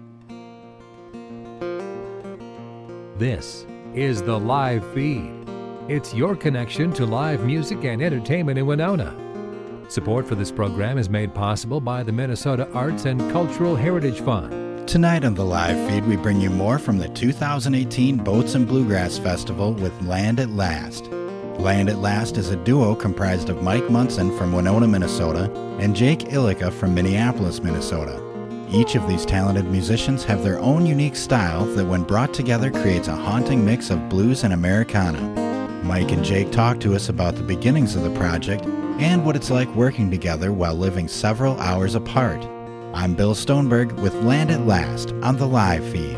This is the live feed. It's your connection to live music and entertainment in Winona. Support for this program is made possible by the Minnesota Arts and Cultural Heritage Fund. Tonight on the live feed, we bring you more from the 2018 Boats and Bluegrass Festival with Land at Last. Land at Last is a duo comprised of Mike Munson from Winona, Minnesota, and Jake Illica from Minneapolis, Minnesota. Each of these talented musicians have their own unique style that when brought together creates a haunting mix of blues and Americana. Mike and Jake talk to us about the beginnings of the project and what it's like working together while living several hours apart. I'm Bill Stoneberg with Land at Last on the live feed.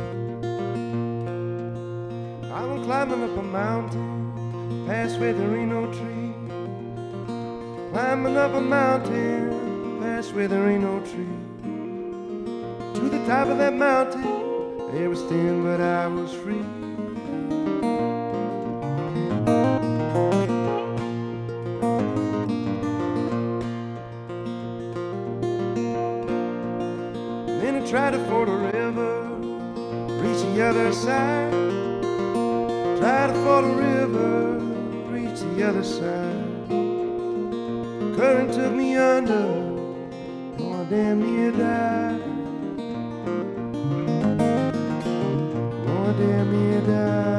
I'm climbing up a mountain, past where there ain't no tree. Climbing up a mountain, past where there ain't no tree. To the top of that mountain, there was thin, but I was free. Then I tried to ford a river, reach the other side. Tried to ford a river, reach the other side. Current took me under, oh, I damn near died. Oh, I damn near died.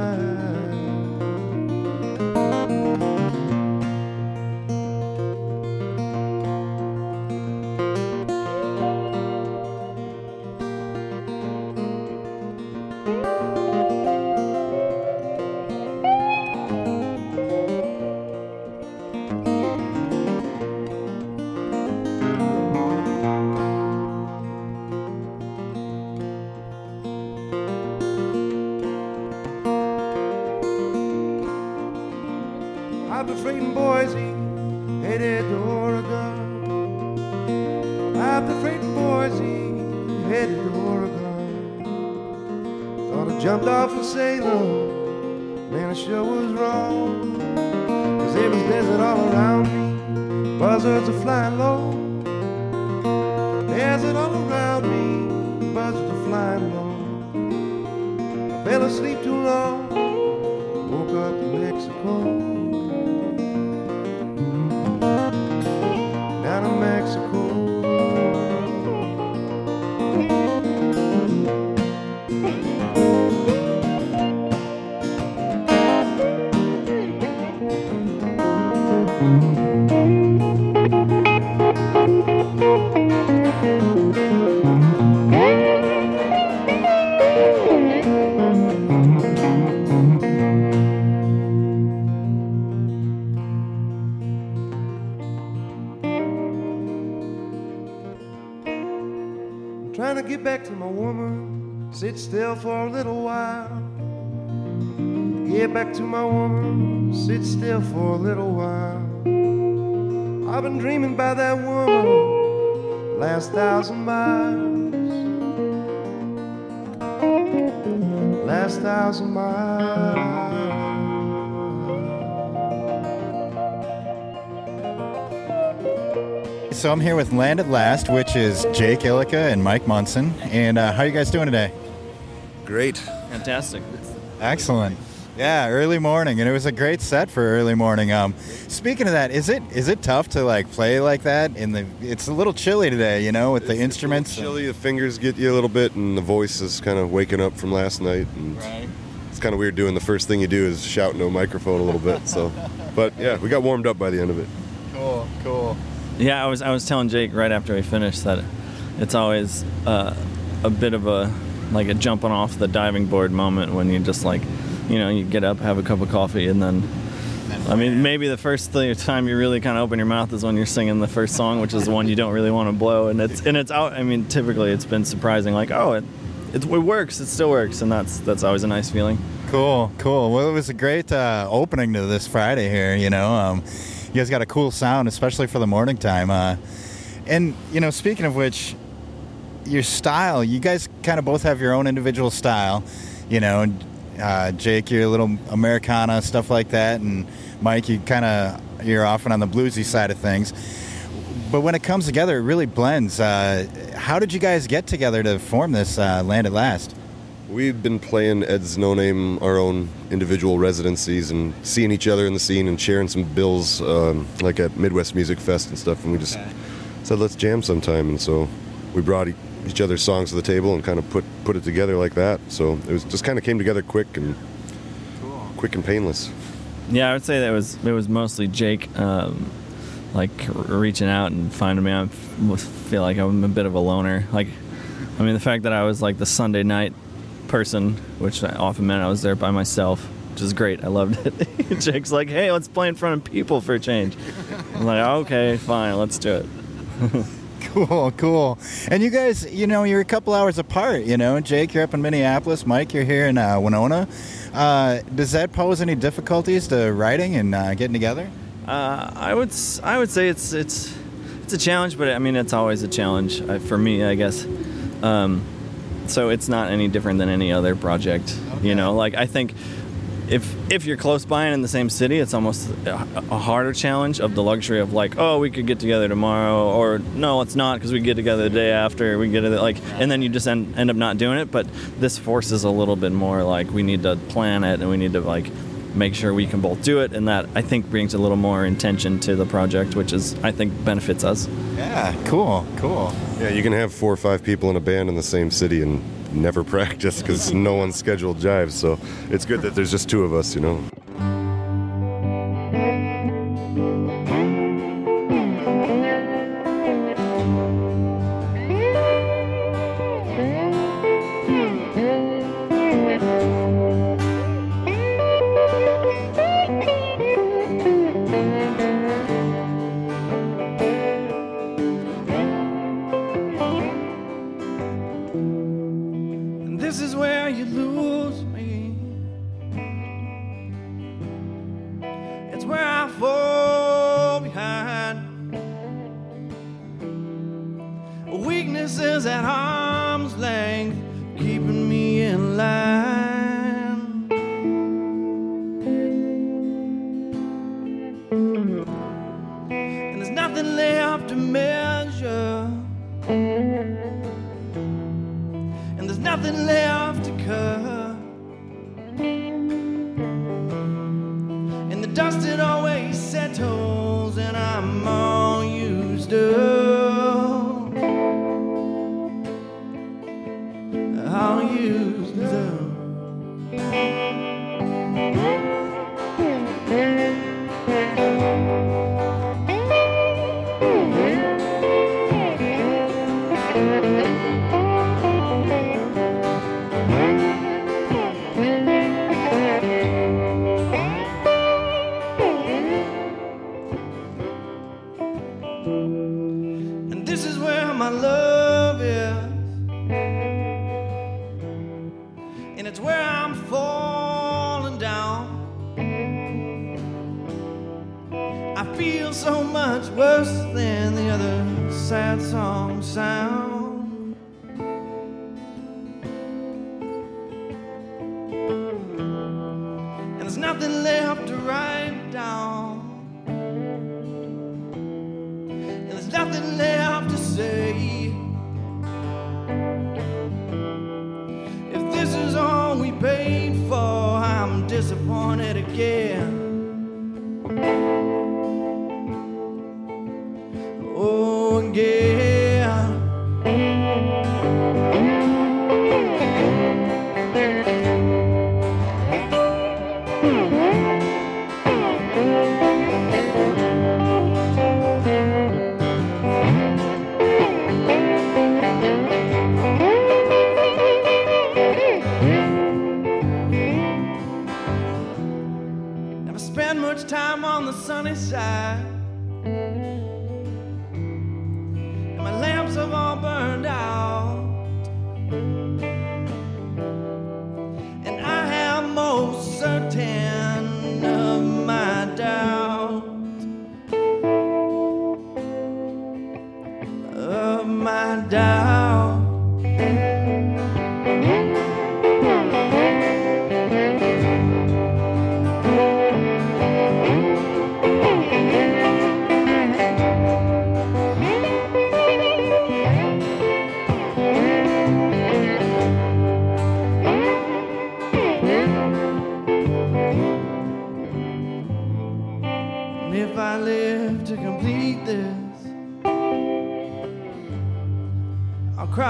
Out of freight in Boise, headed to Oregon. Out of freight in Boise, headed to Oregon. Thought I jumped off of Salem, man, I sure was wrong. 'Cause there was desert all around me, buzzards are flying low. Desert all around me, buzzards are flying low. I fell asleep too long, woke up in Mexico. Down in Mexico. Trying to get back to my woman, sit still for a little while. Get back to my woman, sit still for a little while. I've been dreaming about that woman last 1,000 miles. Last 1,000 miles. So I'm here with Land at Last, which is Jake Illica and Mike Munson. And how are you guys doing today? Great. Fantastic. Excellent. Yeah, early morning, and it was a great set for early morning. Speaking of that, is it tough to like play like that? It's a little chilly today, you know, with the instruments. It's chilly. The fingers get you a little bit, and the voice is kind of waking up from last night. And right. It's kind of weird doing the first thing you do is shout into a microphone a little bit. So, but yeah, we got warmed up by the end of it. Cool. Yeah, I was telling Jake right after we finished that it's always a bit of a jumping off the diving board moment when you just you get up, have a cup of coffee, and then I mean, maybe the first time you really kind of open your mouth is when you're singing the first song, which is the one you don't really want to blow, and it's out. I mean, typically it's been surprising, like, oh, it works, it still works, and that's always a nice feeling. Cool. Well, it was a great opening to this Friday here. You know, you guys got a cool sound, especially for the morning time. And you know, speaking of which, your style, you guys kind of both have your own individual style. You know, Jake, you're a little Americana, stuff like that, and Mike, you're often on the bluesy side of things. But when it comes together, it really blends. how did you guys get together to form this Land at Last? We've been playing Ed's No Name, our own individual residencies, and seeing each other in the scene and sharing some bills, like at Midwest Music Fest and stuff. And we just said, let's jam sometime. And so we brought each other's songs to the table and kind of put it together like that. So it was just kind of came together quick and painless. Yeah, I would say that it was mostly Jake, reaching out and finding me. I feel like I'm a bit of a loner. The fact that I was like the Sunday night person, which often meant I was there by myself, which is great. I loved it. Jake's like, hey, let's play in front of people for a change. I'm like, okay, fine, let's do it. Cool. And you guys, you're a couple hours apart, Jake, you're up in Minneapolis. Mike, you're here in Winona. Does that pose any difficulties to writing and getting together? I would say it's a challenge, but it's always a challenge for me, I guess. So it's not any different than any other project. Okay. I think if you're close by and in the same city, it's almost a harder challenge of the luxury of we could get together tomorrow, or no, it's not because we get together the day after. We get it and then you just end up not doing it. But this forces a little bit more we need to plan it and we need to make sure we can both do it, and that I think brings a little more intention to the project, which I think benefits us. Yeah, cool. Yeah, you can have 4 or 5 people in a band in the same city and never practice because no one's scheduled jives, so it's good that there's just 2 of us, This is where you lose me. It's where I fall behind. Weaknesses at arm's length, keeping me in line. And there's nothing left to measure. There's nothing left to cut. And the dust it always settles, and I'm all used up. All used up. This is where my love is, and it's where I'm falling down. I feel so much worse than the other sad songs sound. And there's nothing left to write down. There's nothing left to say. If this is all we paid for, I'm disappointed again. Oh, again. Spend much time on the sunny side, and my lamps have all burned out, and I am most certain of my doubt, of my doubt.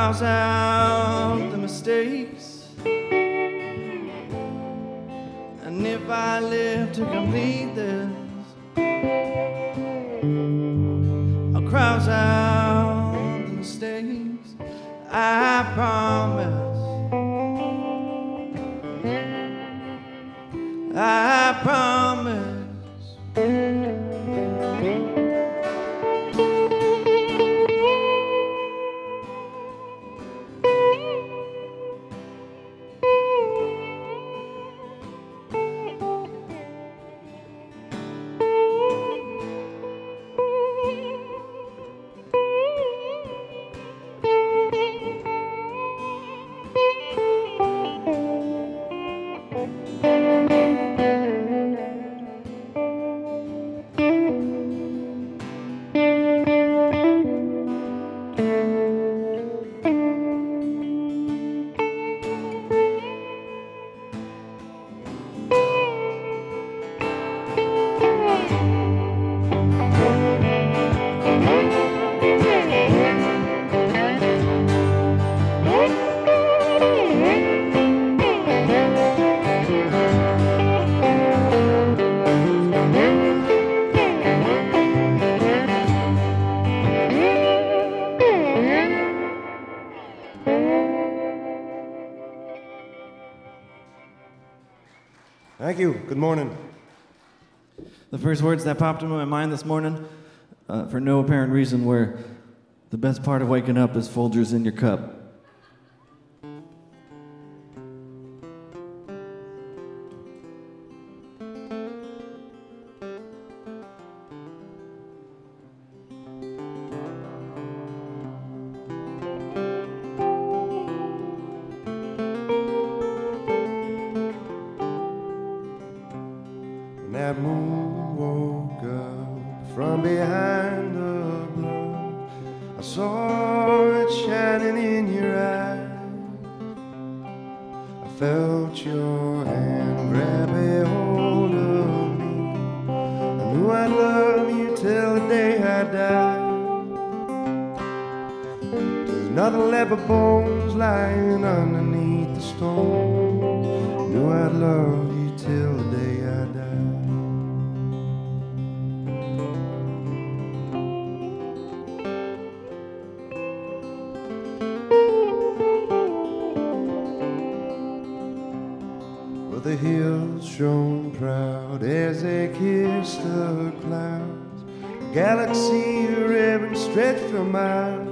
cross out the mistakes, and if I live to complete this, I'll cross out the mistakes. I promise. I promise. Thank you. Good morning. The first words that popped into my mind this morning, for no apparent reason, were the best part of waking up is Folgers in your cup. That moon woke up from behind the bluff. I saw it shining in your eyes. I felt your hand grab a hold of me. I knew I'd love you till the day I died. There's nothing left but bones lying underneath the stone. I knew I'd love you till the day I died. The hills shone proud as they kissed the clouds. A galaxy ribbon stretched for miles.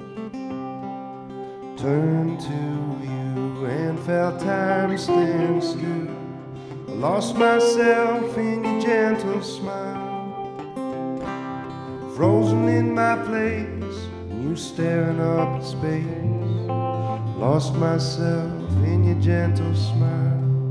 Turned to you and felt time stand still. I lost myself in your gentle smile. Frozen in my place, and you staring up at space. Lost myself in your gentle smile.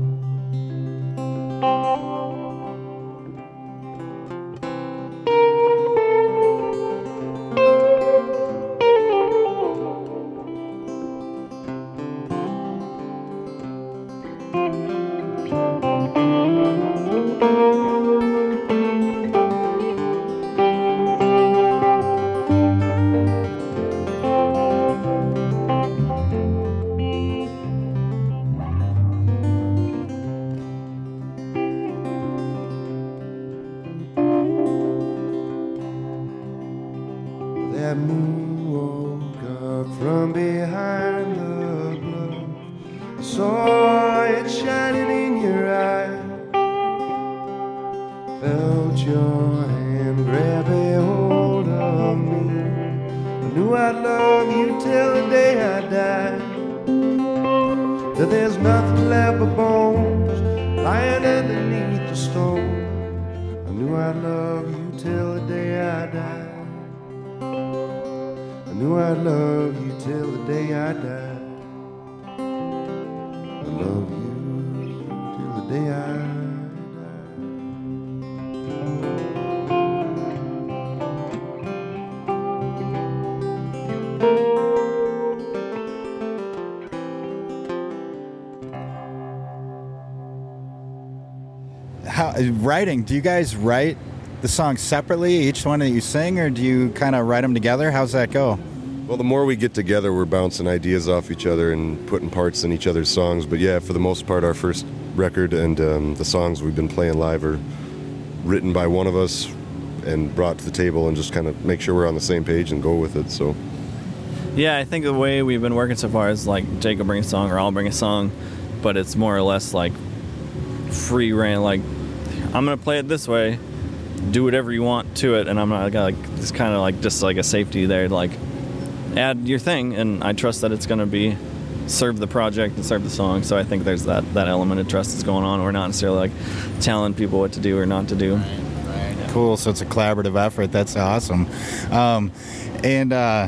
That moon woke up from behind the bluff. I saw it shining in your eye. Felt your hand grab a hold of me. I knew I'd love you till the day I died. That there's nothing left but bones lying underneath the stone. I knew I'd love you till the day I died. I knew I'd love you till the day I died. I love you till the day I died. Writing, do you guys write the songs separately, each one that you sing, or do you kind of write them together? How's that go? Well, the more we get together, we're bouncing ideas off each other and putting parts in each other's songs. But yeah, for the most part, our first record and the songs we've been playing live are written by one of us and brought to the table, and just kind of make sure we're on the same page and go with it. So Yeah, I think the way we've been working so far is like Jake will bring a song or I'll bring a song, but it's more or less like free reign. Like, I'm gonna play it this way, do whatever you want to it, and I'm not gonna like, it's kind of like just like a safety there to like add your thing, and I trust that it's gonna be serve the project and serve the song. So I think there's that element of trust that's going on. We're not necessarily like telling people what to do or not to do. Cool. So it's a collaborative effort. That's awesome. And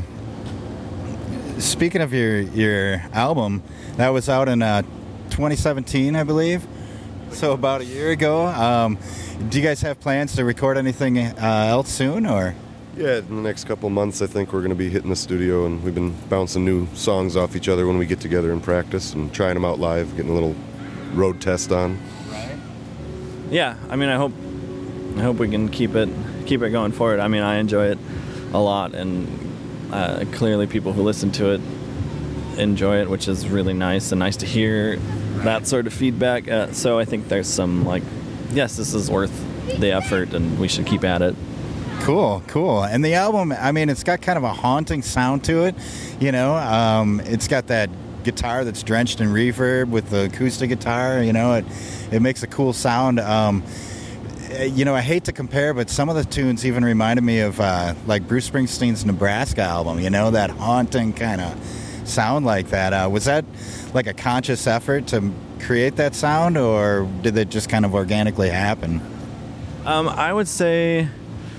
speaking of your album, that was out in 2017, I believe. So about a year ago. Do you guys have plans to record anything else soon, or? yeah, in the next couple months, I think we're going to be hitting the studio, and we've been bouncing new songs off each other when we get together and practice, and trying them out live, getting a little road test on. Yeah, I mean, I hope we can keep it going forward. I mean, I enjoy it a lot, and clearly people who listen to it enjoy it, which is really nice, and nice to hear that sort of feedback. So I think there's some like, yes, this is worth the effort, and we should keep at it. Cool. And the album, I mean, it's got kind of a haunting sound to it, you know. It's got that guitar that's drenched in reverb with the acoustic guitar, you know. It makes a cool sound. You know, I hate to compare, but some of the tunes even reminded me of like Bruce Springsteen's Nebraska album, you know, that haunting kind of sound like that. Was that like a conscious effort to create that sound, or did it just kind of organically happen? I would say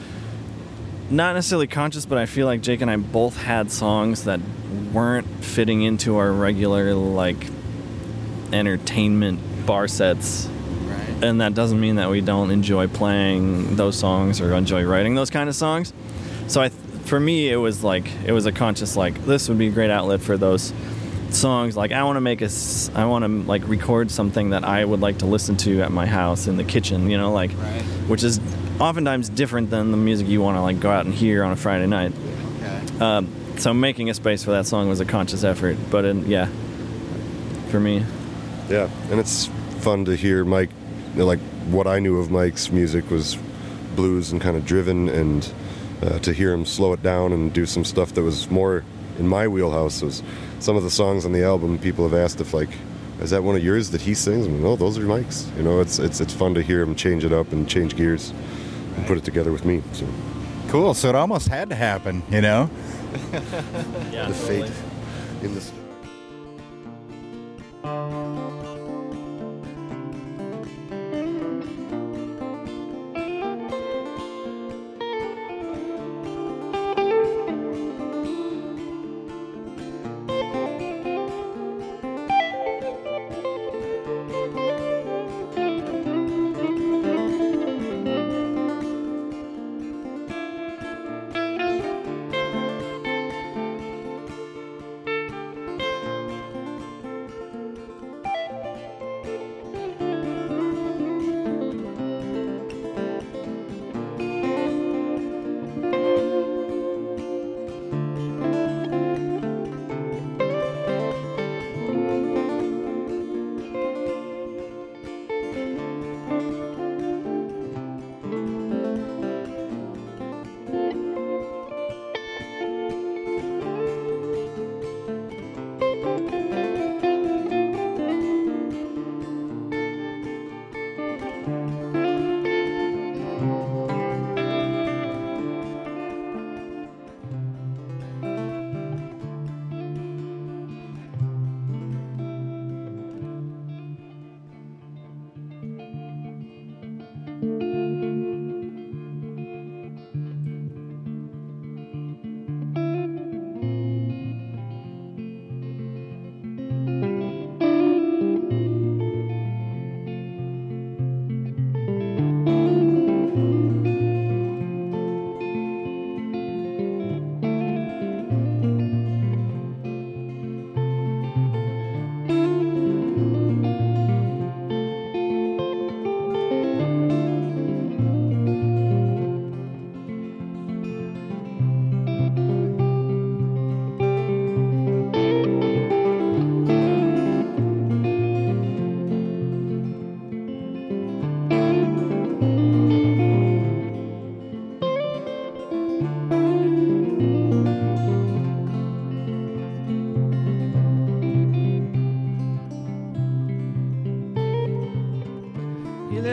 not necessarily conscious, but I feel like Jake and I both had songs that weren't fitting into our regular like entertainment bar sets. And that doesn't mean that we don't enjoy playing those songs or enjoy writing those kind of songs. So for me, it was a conscious, like, this would be a great outlet for those songs. Like, I want to like record something that I would like to listen to at my house in the kitchen, you know, like, which is oftentimes different than the music you want to like go out and hear on a Friday night. Okay. So making a space for that song was a conscious effort, but yeah, for me. Yeah, and it's fun to hear Mike. Like, what I knew of Mike's music was blues and kind of driven, and to hear him slow it down and do some stuff that was more in my wheelhouse. Was some of the songs on the album, people have asked if, like, is that one of yours that he sings? And no, those are Mike's. You know, it's fun to hear him change it up and change gears and put it together with me. So Cool. So it almost had to happen, you know? Yeah, the fate in the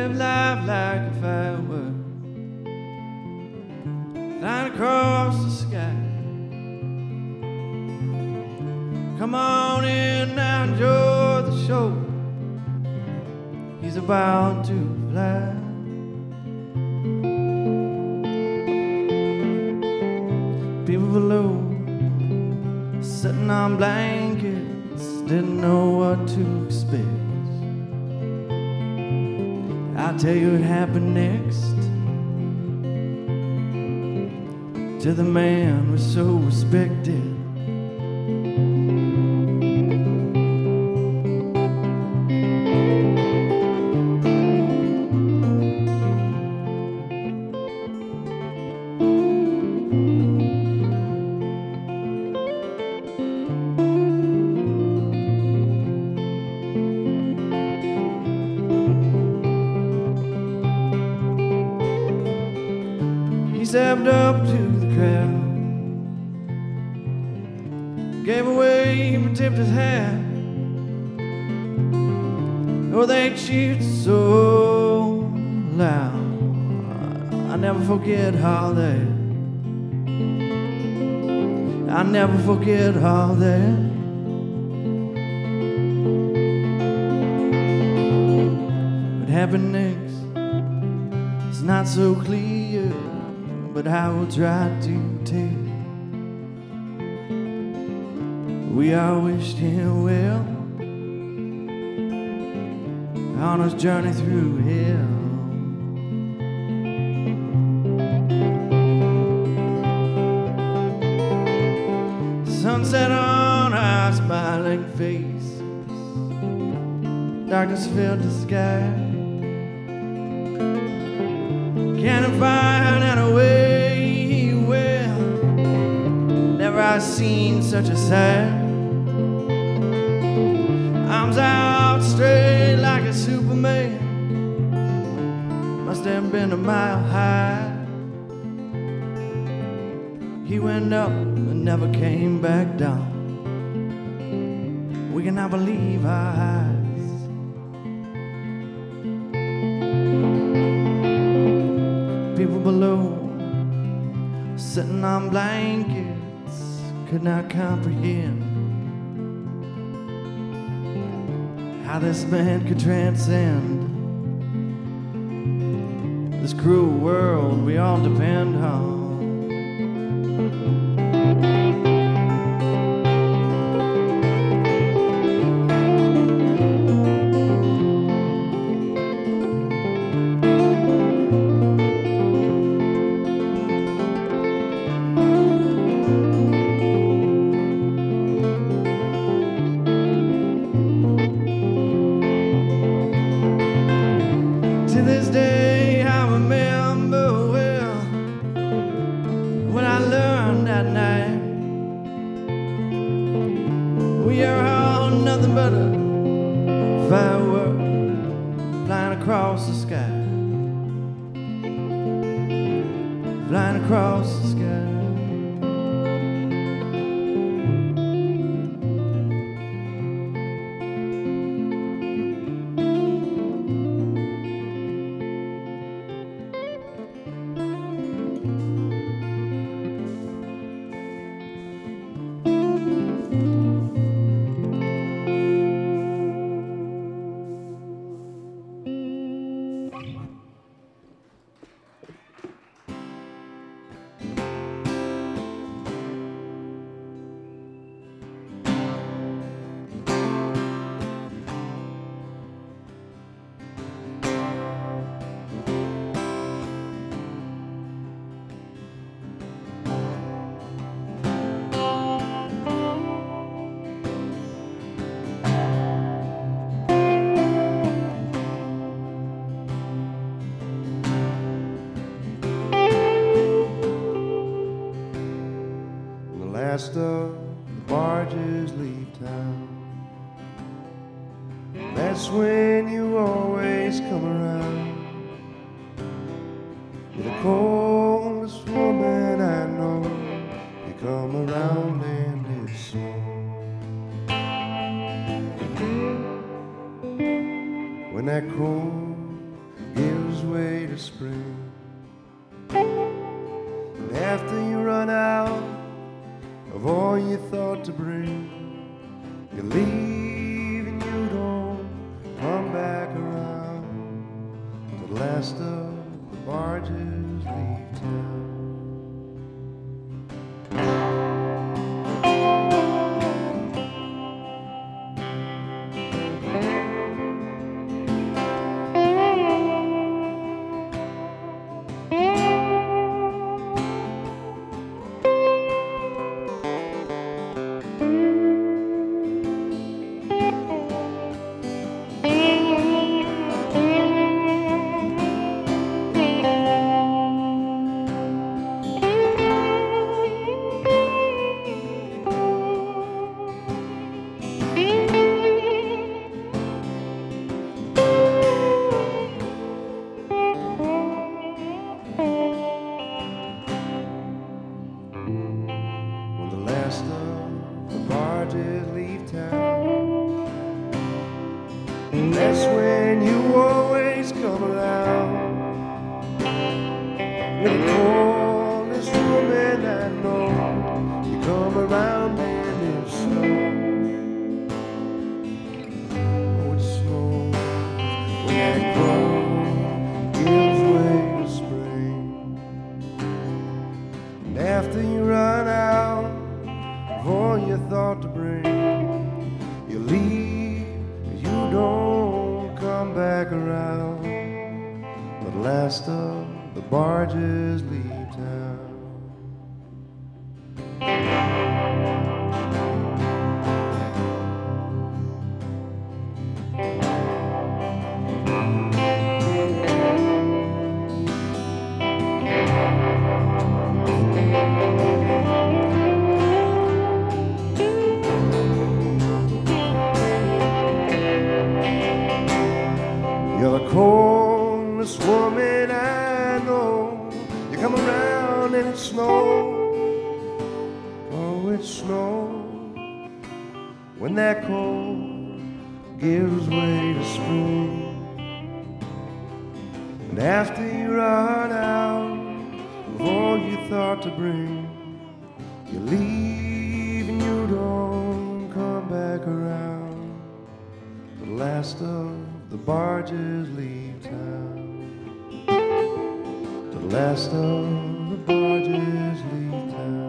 live life like a firework flying across the sky. Come on in now, enjoy the show. He's about to fly. People below sitting on blankets didn't know what to expect. I'll tell you what happened next to the man was so respected. Stepped up to the crowd, gave away and tipped his hat. Oh, they cheered so loud, I never forget all that. I never forget all that. What happened next is not so clear, but I will try to tell. We all wished him well on his journey through hell. Sunset on our smiling faces, darkness filled the sky. Can't find any way. Never I've seen such a sight. Arms out straight like a Superman. Must have been a mile high. He went up and never came back down. We cannot believe our eyes. People below sitting on blankets could not comprehend how this man could transcend this cruel world we all depend on. To this day I remember well when I learned that night we are all nothing but a firework flying across the sky, flying across the sky. Last of the barges leave town. That's when you always come around. You're the coldest woman I know. You come around and it's so. When that cold gives way to spring. And after you run out of all you thought to bring, you leave and you don't come back around. The last of the barges leave town. That's when you always come around. You're the coldest woman I know. You come around and it snows. Oh, it snows when that cold gives way to spring. And after you run out of all you thought to bring, you leave, you don't come back around. The last of the barges leave town. You're the coldest woman I know. You come around and it snows. Oh, it snows when that cold gives way to spring. And after you run out of all you thought to bring, you leave and you don't come back around. The last of the barges leave town. The last of the barges leave town.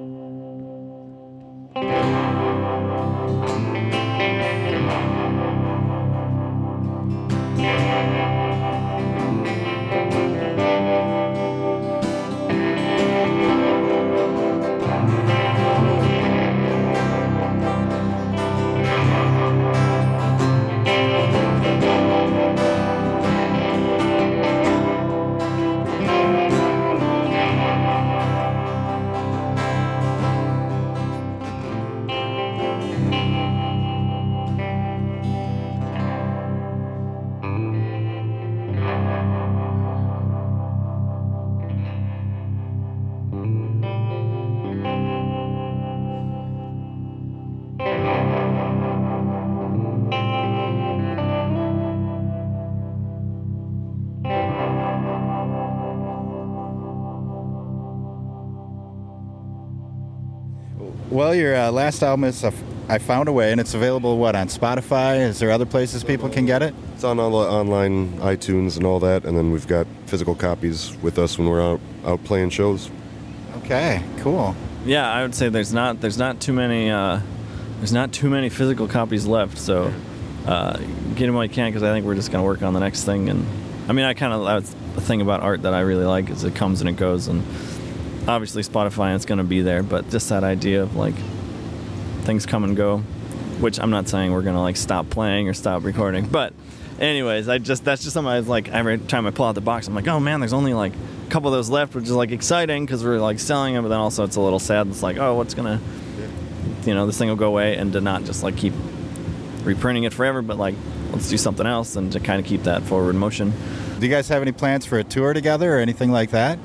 Well, your last album is I Found a Way, and it's available, what, on Spotify? Is there other places people can get it? It's on all the online iTunes and all that, and then we've got physical copies with us when we're out playing shows. Okay, cool. Yeah, I would say there's not too many physical copies left. So get them while you can, because I think we're just gonna work on the next thing. And I mean, that's the thing about art that I really like, is it comes and it goes, and obviously Spotify, it's gonna be there, but just that idea of like things come and go, which I'm not saying we're gonna like stop playing or stop recording, but anyways, that's just something I was like, every time I pull out the box, I'm like, oh man, there's only like a couple of those left, which is like exciting because we're like selling them, but then also it's a little sad. It's like, oh, what's gonna, this thing will go away, and to not just like keep reprinting it forever, but like let's do something else and to kind of keep that forward motion. Do you guys have any plans for a tour together or anything like that?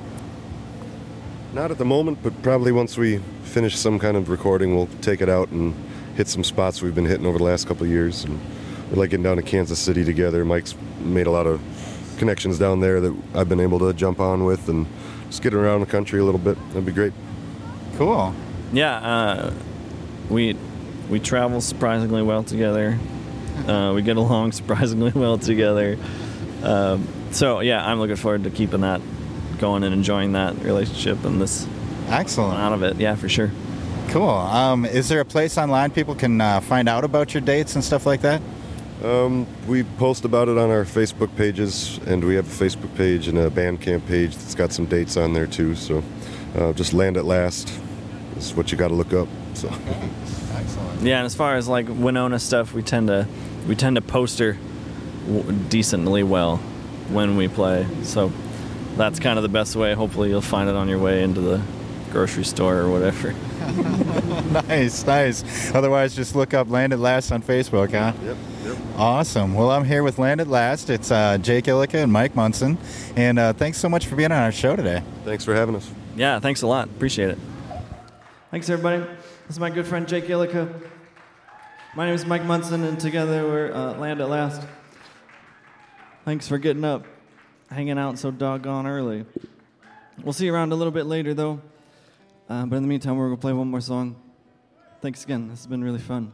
Not at the moment, but probably once we finish some kind of recording, we'll take it out and hit some spots we've been hitting over the last couple of years. And we like getting down to Kansas City together. Mike's made a lot of connections down there that I've been able to jump on with and just get around the country a little bit. That'd be great. Cool. Yeah, we travel surprisingly well together. We get along surprisingly well together. So yeah, I'm looking forward to keeping that going and enjoying that relationship and this Excellent. out of it. Yeah, for sure. Cool. Is there a place online people can find out about your dates and stuff like that? We post about it on our Facebook pages, and we have a Facebook page and a Bandcamp page that's got some dates on there too. So just Land at Last is what you got to look up. So. Excellent. Yeah, and as far as like Winona stuff, we tend to poster decently well when we play. So that's kind of the best way. Hopefully you'll find it on your way into the grocery store or whatever. Nice. Otherwise, just look up Land at Last on Facebook, huh? Yep. Awesome. Well, I'm here with Land at Last. It's Jake Illica and Mike Munson. And thanks so much for being on our show today. Thanks for having us. Yeah, thanks a lot. Appreciate it. Thanks, everybody. This is my good friend Jake Illica. My name is Mike Munson, and together we're Land at Last. Thanks for getting up, hanging out so doggone early. We'll see you around a little bit later, though. But in the meantime, we're going to play one more song. Thanks again. This has been really fun.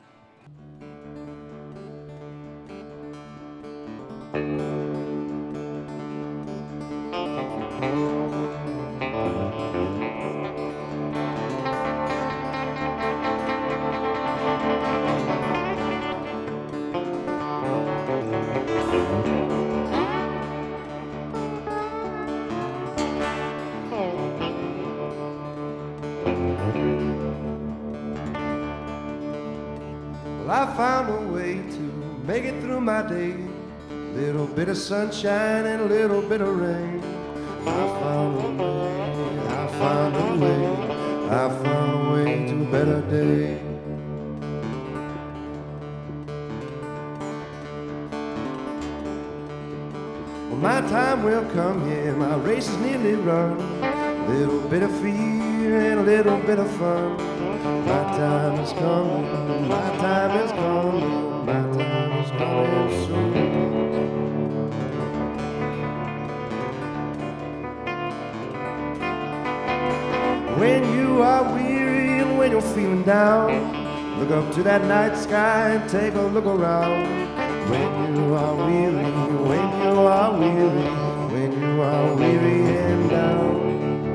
Well, I found a way to make it through my day. Little bit of sunshine and a little bit of rain. I found a way, I found a way, I found a way to a better day. Well, my time will come, yeah, my race is nearly run. Little bit of fear and a little bit of fun. My time is coming, my time is coming, my time is coming soon. When you are weary and when you're feeling down, look up to that night sky and take a look around. When you are weary, when you are weary, when you are weary and down.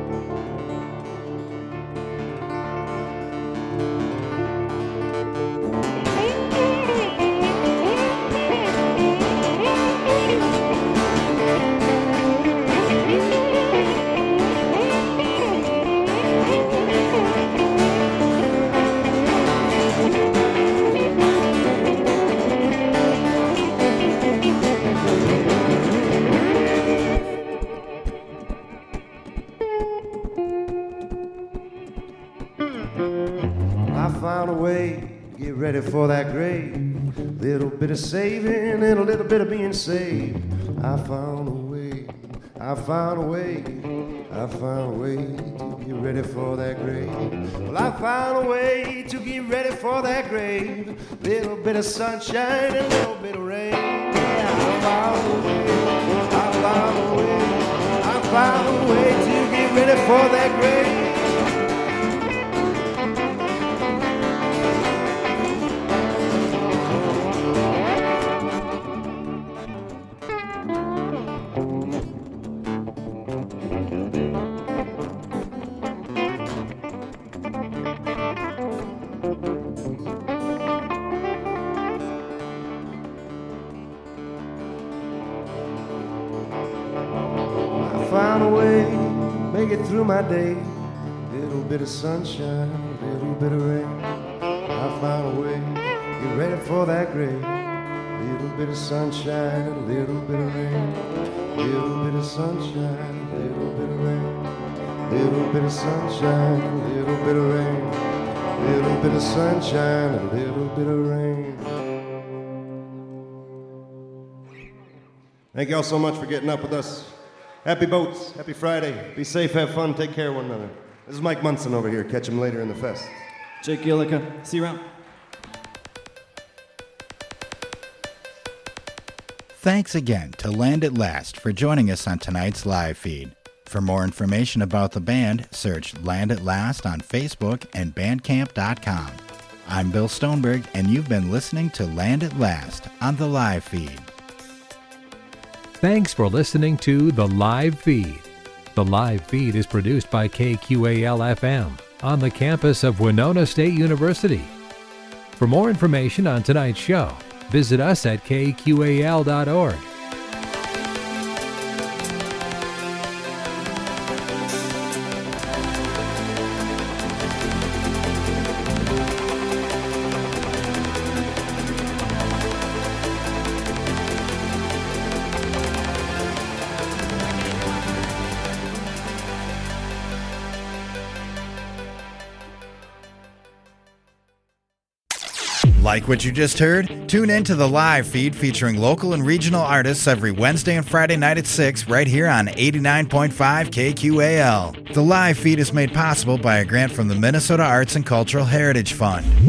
Found a way, get ready for that grave. Little bit of saving and a little bit of being saved. I found a way, I found a way, I found a way to get ready for that grave. Well, I found a way to get ready for that grave. Little bit of sunshine and a little bit of rain. I found a way, I found a way, I found a way to get ready for that grave. Found a way, make it through my day. Little bit of sunshine, a little bit of rain. I found a way, get ready for that grave. Little bit of sunshine, a little bit of rain. Little bit of sunshine, a little bit of rain. Little bit of sunshine, a little bit of rain. Little bit of sunshine, a little bit of rain. Thank you all so much for getting up with us. Happy boats, happy Friday. Be safe, have fun, take care of one another. This is Mike Munson over here. Catch him later in the fest. Jake Illica, see you around. Thanks again to Land at Last for joining us on tonight's live feed. For more information about the band, search Land at Last on Facebook and Bandcamp.com. I'm Bill Stoneberg, and you've been listening to Land at Last on the live feed. Thanks for listening to The Live Feed. The Live Feed is produced by KQAL-FM on the campus of Winona State University. For more information on tonight's show, visit us at kqal.org. Like what you just heard? Tune in to the live feed featuring local and regional artists every Wednesday and Friday night at 6 right here on 89.5 KQAL. The live feed is made possible by a grant from the Minnesota Arts and Cultural Heritage Fund.